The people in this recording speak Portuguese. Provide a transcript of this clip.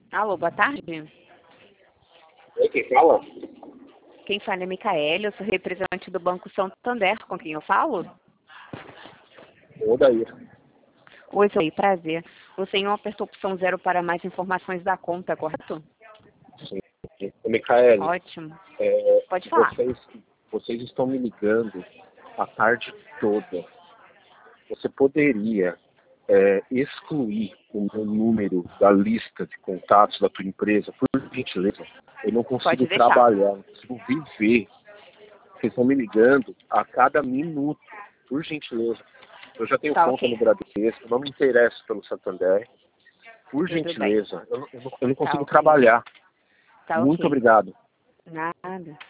Alô, boa tarde. Oi, quem fala? Quem fala é Micaele, eu sou representante do Banco Santander, com quem eu falo? Ô, Daí. Oi, prazer. O senhor apertou a opção 0 para mais informações da conta, correto? Sim. Ô, Micaele, Ótimo. é, Pode falar. vocês estão me ligando a tarde toda. Você poderia excluir o meu número da lista de contatos da tua empresa, por gentileza? Eu não consigo Pode deixar. trabalhar, não consigo viver. Vocês estão me ligando a cada minuto, por gentileza. Eu já tenho Tá conta ok. no Bradesco, não me interesso pelo Santander. Por Tudo bem. gentileza, eu não Tá consigo ok. trabalhar. Tá Muito ok. obrigado. Nada.